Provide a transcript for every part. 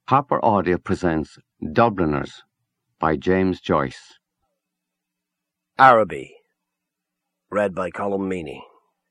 Hopper Audio presents Dubliners by James Joyce. Araby, read by Colm Meaney.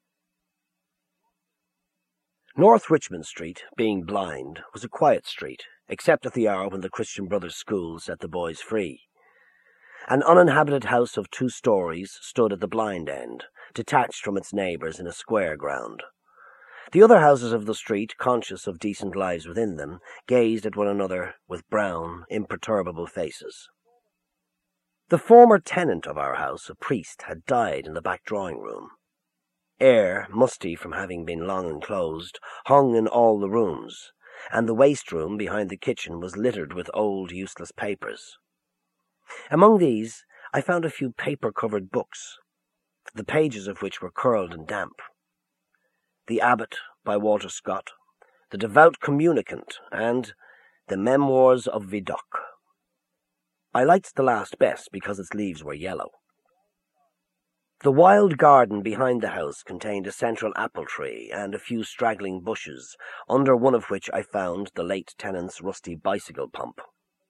North Richmond Street, being blind, was a quiet street, except at the hour when the Christian Brothers School set the boys free. An uninhabited house of 2 stories stood at the blind end, detached from its neighbours in a square ground. The other houses of the street, conscious of decent lives within them, gazed at one another with brown, imperturbable faces. The former tenant of our house, a priest, had died in the back drawing-room. Air, musty from having been long enclosed, hung in all the rooms, and the waste-room behind the kitchen was littered with old, useless papers. Among these I found a few paper-covered books, the pages of which were curled and damp. The Abbot by Walter Scott, The Devout Communicant, and The Memoirs of Vidocq. I liked the last best because its leaves were yellow. The wild garden behind the house contained a central apple tree and a few straggling bushes, under one of which I found the late tenant's rusty bicycle pump.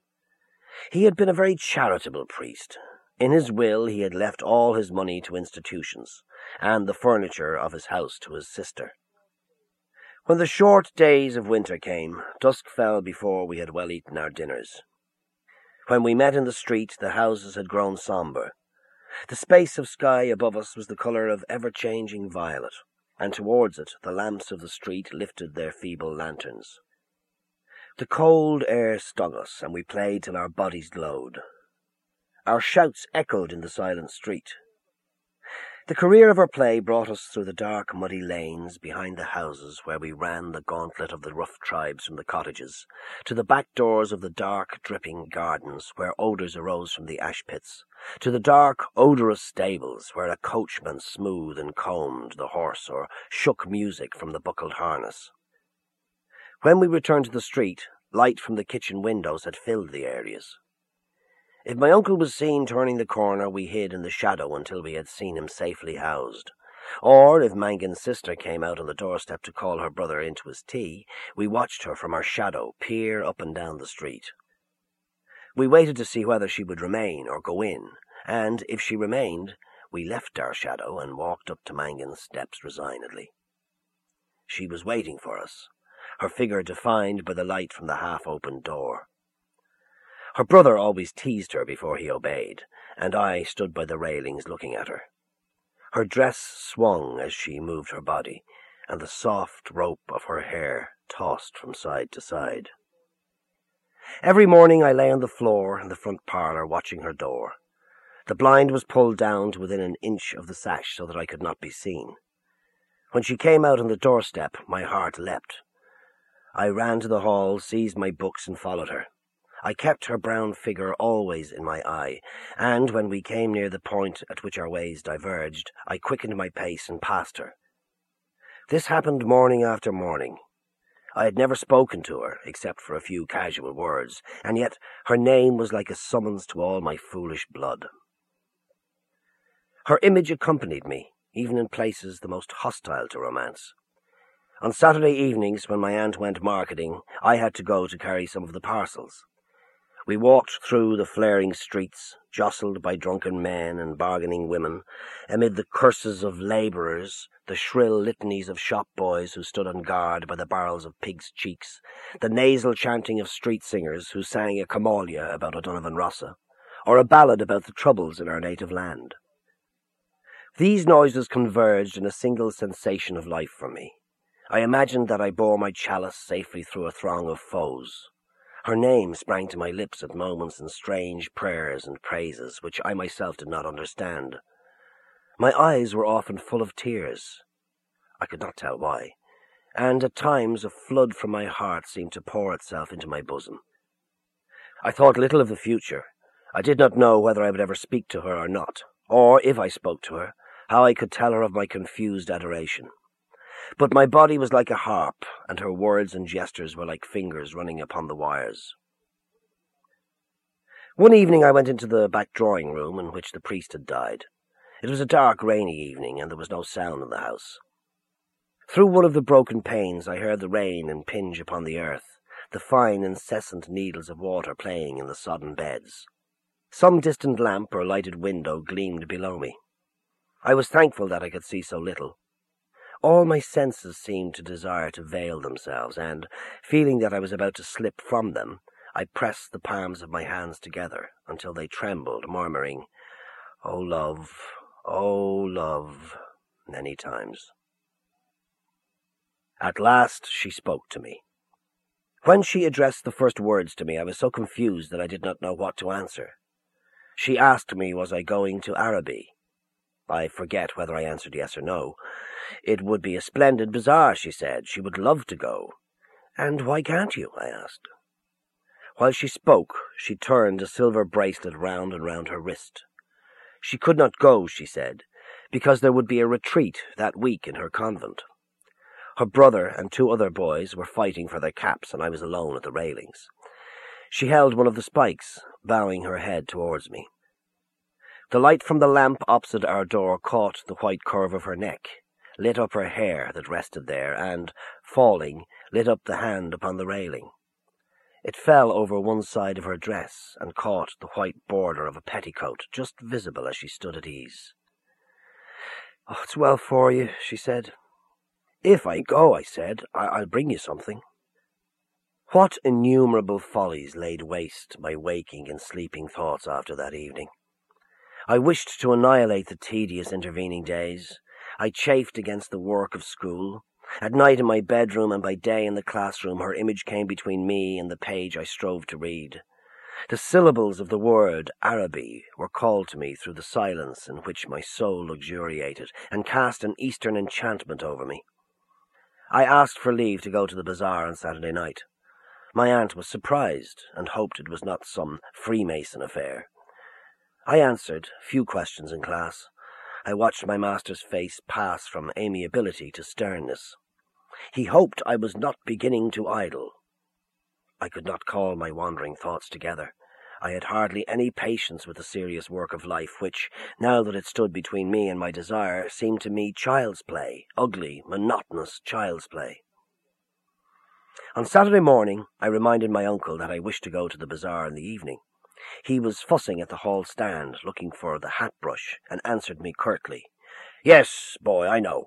He had been a very charitable priest. In his will he had left all his money to institutions, and the furniture of his house to his sister. When the short days of winter came, dusk fell before we had well eaten our dinners. When we met in the street, the houses had grown sombre. The space of sky above us was the colour of ever-changing violet, and towards it the lamps of the street lifted their feeble lanterns. The cold air stung us, and we played till our bodies glowed. Our shouts echoed in the silent street. The career of our play brought us through the dark, muddy lanes behind the houses where we ran the gauntlet of the rough tribes from the cottages, to the back doors of the dark, dripping gardens where odours arose from the ash pits, to the dark, odorous stables where a coachman smoothed and combed the horse or shook music from the buckled harness. When we returned to the street, light from the kitchen windows had filled the areas. If my uncle was seen turning the corner, we hid in the shadow until we had seen him safely housed. Or, if Mangan's sister came out on the doorstep to call her brother into his tea, we watched her from our shadow peer up and down the street. We waited to see whether she would remain or go in, and, if she remained, we left our shadow and walked up to Mangan's steps resignedly. She was waiting for us, her figure defined by the light from the half-opened door. Her brother always teased her before he obeyed, and I stood by the railings looking at her. Her dress swung as she moved her body, and the soft rope of her hair tossed from side to side. Every morning I lay on the floor in the front parlour watching her door. The blind was pulled down to within an inch of the sash so that I could not be seen. When she came out on the doorstep, my heart leapt. I ran to the hall, seized my books, and followed her. I kept her brown figure always in my eye, and when we came near the point at which our ways diverged, I quickened my pace and passed her. This happened morning after morning. I had never spoken to her, except for a few casual words, and yet her name was like a summons to all my foolish blood. Her image accompanied me, even in places the most hostile to romance. On Saturday evenings, when my aunt went marketing, I had to go to carry some of the parcels. We walked through the flaring streets, jostled by drunken men and bargaining women, amid the curses of labourers, the shrill litanies of shop boys who stood on guard by the barrels of pigs' cheeks, the nasal chanting of street singers who sang a Comalia about O'Donovan Rossa, or a ballad about the troubles in our native land. These noises converged in a single sensation of life for me. I imagined that I bore my chalice safely through a throng of foes. Her name sprang to my lips at moments in strange prayers and praises which I myself did not understand. My eyes were often full of tears. I could not tell why, and at times a flood from my heart seemed to pour itself into my bosom. I thought little of the future. I did not know whether I would ever speak to her or not, or, if I spoke to her, how I could tell her of my confused adoration. But my body was like a harp, and her words and gestures were like fingers running upon the wires. One evening I went into the back drawing-room in which the priest had died. It was a dark, rainy evening, and there was no sound in the house. Through one of the broken panes I heard the rain impinge upon the earth, the fine incessant needles of water playing in the sodden beds. Some distant lamp or lighted window gleamed below me. I was thankful that I could see so little. All my senses seemed to desire to veil themselves, and, feeling that I was about to slip from them, I pressed the palms of my hands together until they trembled, murmuring, "Oh, love," many times. At last she spoke to me. When she addressed the first words to me, I was so confused that I did not know what to answer. She asked me, was I going to Araby? I forget whether I answered yes or no. It would be a splendid bazaar, she said. She would love to go. And why can't you? I asked. While she spoke, she turned a silver bracelet round and round her wrist. She could not go, she said, because there would be a retreat that week in her convent. Her brother and 2 other boys were fighting for their caps, and I was alone at the railings. She held one of the spikes, bowing her head towards me. The light from the lamp opposite our door caught the white curve of her neck, lit up her hair that rested there, and, falling, lit up the hand upon the railing. It fell over one side of her dress and caught the white border of a petticoat, just visible as she stood at ease. "Oh, it's well for you," she said. "If I go," I said, "I'll bring you something." What innumerable follies laid waste my waking and sleeping thoughts after that evening. I wished to annihilate the tedious intervening days. I chafed against the work of school. At night in my bedroom and by day in the classroom, her image came between me and the page I strove to read. The syllables of the word Araby were called to me through the silence in which my soul luxuriated, and cast an Eastern enchantment over me. I asked for leave to go to the bazaar on Saturday night. My aunt was surprised and hoped it was not some Freemason affair. I answered few questions in class. I watched my master's face pass from amiability to sternness. He hoped I was not beginning to idle. I could not call my wandering thoughts together. I had hardly any patience with the serious work of life, which, now that it stood between me and my desire, seemed to me child's play, ugly, monotonous child's play. On Saturday morning, I reminded my uncle that I wished to go to the bazaar in the evening. He was fussing at the hall stand, looking for the hat brush, and answered me curtly, "Yes, boy, I know."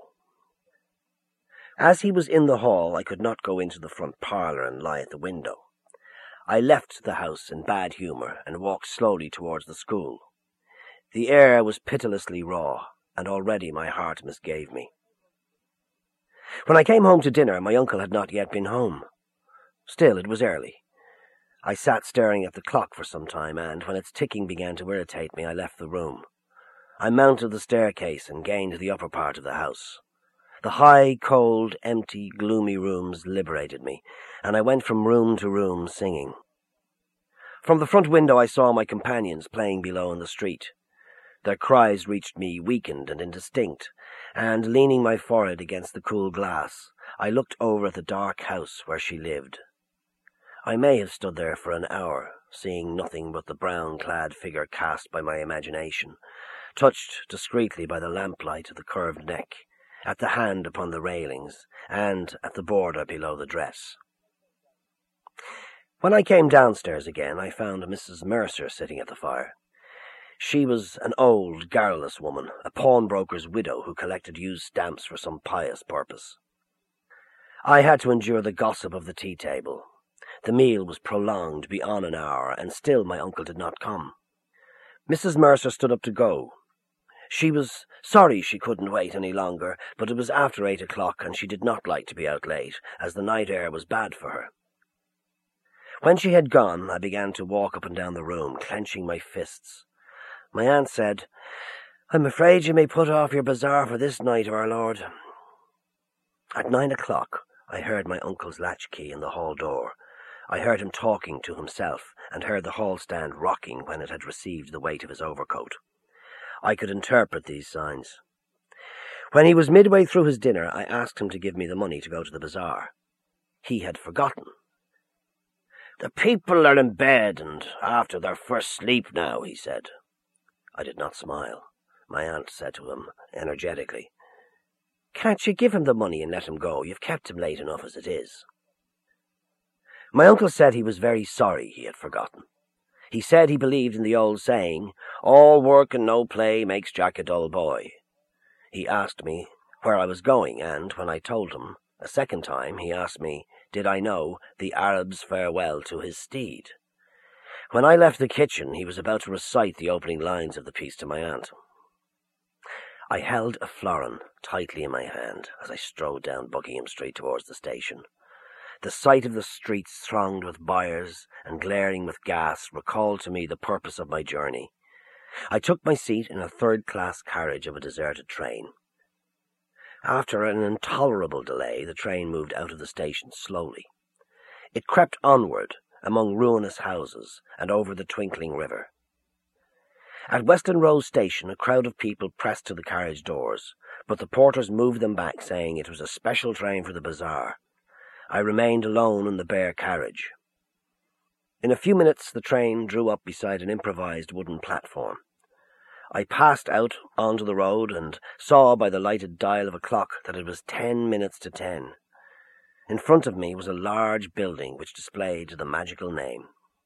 As he was in the hall, I could not go into the front parlour and lie at the window. I left the house in bad humour and walked slowly towards the school. The air was pitilessly raw, and already my heart misgave me. When I came home to dinner, my uncle had not yet been home. Still, it was early. I sat staring at the clock for some time, and when its ticking began to irritate me, I left the room. I mounted the staircase and gained the upper part of the house. The high, cold, empty, gloomy rooms liberated me, and I went from room to room singing. From the front window I saw my companions playing below in the street. Their cries reached me weakened and indistinct, and leaning my forehead against the cool glass, I looked over at the dark house where she lived. I may have stood there for an hour, seeing nothing but the brown-clad figure cast by my imagination, touched discreetly by the lamplight of the curved neck, at the hand upon the railings, and at the border below the dress. When I came downstairs again, I found Mrs. Mercer sitting at the fire. She was an old, garrulous woman, a pawnbroker's widow who collected used stamps for some pious purpose. I had to endure the gossip of the tea-table. The meal was prolonged beyond an hour, and still my uncle did not come. Mrs. Mercer stood up to go. She was sorry she couldn't wait any longer, but it was after 8 o'clock, and she did not like to be out late, as the night air was bad for her. When she had gone, I began to walk up and down the room, clenching my fists. My aunt said, "I'm afraid you may put off your bazaar for this night, our lord." At 9 o'clock, I heard my uncle's latchkey in the hall door. I heard him talking to himself, and heard the hall stand rocking when it had received the weight of his overcoat. I could interpret these signs. When he was midway through his dinner, I asked him to give me the money to go to the bazaar. He had forgotten. "The people are in bed and after their first sleep now," he said. I did not smile. My aunt said to him energetically, "Can't you give him the money and let him go? You've kept him late enough as it is." My uncle said he was very sorry he had forgotten. He said he believed in the old saying, "All work and no play makes Jack a dull boy." He asked me where I was going, and when I told him a second time, he asked me, did I know the Arab's farewell to his steed? When I left the kitchen, he was about to recite the opening lines of the piece to my aunt. I held a florin tightly in my hand as I strode down Buckingham Street towards the station. The sight of the streets thronged with buyers and glaring with gas recalled to me the purpose of my journey. I took my seat in a third-class carriage of a deserted train. After an intolerable delay, the train moved out of the station slowly. It crept onward among ruinous houses and over the twinkling river. At Weston Row Station, a crowd of people pressed to the carriage doors, but the porters moved them back, saying it was a special train for the bazaar. I remained alone in the bare carriage. In a few minutes the train drew up beside an improvised wooden platform. I passed out onto the road and saw by the lighted dial of a clock that it was 10 minutes to 10. In front of me was a large building which displayed the magical name.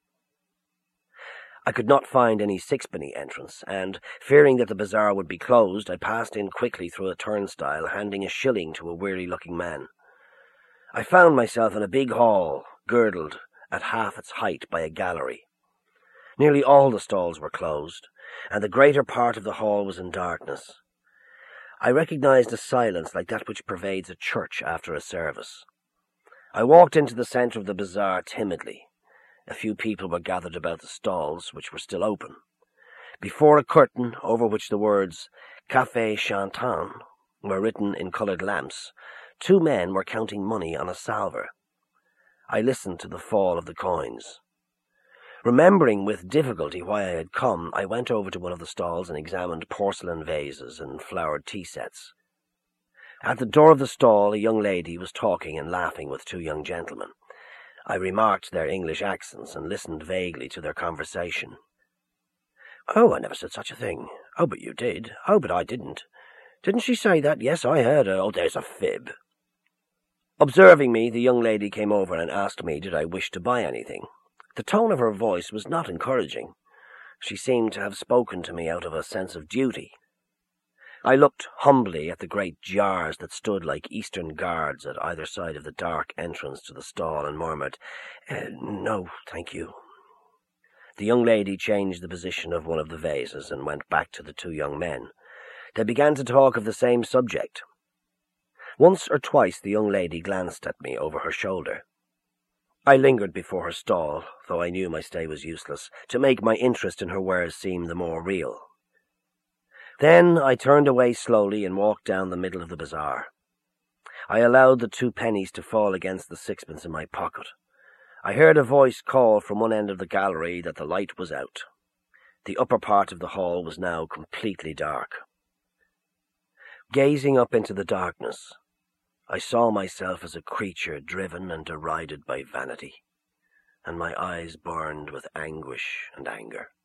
I could not find any sixpenny entrance, and, fearing that the bazaar would be closed, I passed in quickly through a turnstile, handing a shilling to a weary-looking man. I found myself in a big hall, girdled at half its height by a gallery. Nearly all the stalls were closed, and the greater part of the hall was in darkness. I recognized a silence like that which pervades a church after a service. I walked into the centre of the bazaar timidly. A few people were gathered about the stalls, which were still open. Before a curtain over which the words "Café Chantant" were written in coloured lamps, 2 men were counting money on a salver. I listened to the fall of the coins. Remembering with difficulty why I had come, I went over to one of the stalls and examined porcelain vases and flowered tea sets. At the door of the stall, a young lady was talking and laughing with 2 young gentlemen. I remarked their English accents and listened vaguely to their conversation. "Oh, I never said such a thing." "Oh, but you did." "Oh, but I didn't." "Didn't she say that?" "Yes, I heard her." "Oh, there's a fib." Observing me, the young lady came over and asked me did I wish to buy anything. The tone of her voice was not encouraging. She seemed to have spoken to me out of a sense of duty. I looked humbly at the great jars that stood like Eastern guards at either side of the dark entrance to the stall and murmured, "No, thank you." The young lady changed the position of one of the vases and went back to the 2 young men. They began to talk of the same subject. Once or twice the young lady glanced at me over her shoulder. I lingered before her stall, though I knew my stay was useless, to make my interest in her wares seem the more real. Then I turned away slowly and walked down the middle of the bazaar. I allowed the 2 pennies to fall against the 6pence in my pocket. I heard a voice call from one end of the gallery that the light was out. The upper part of the hall was now completely dark. Gazing up into the darkness, I saw myself as a creature driven and derided by vanity, and my eyes burned with anguish and anger.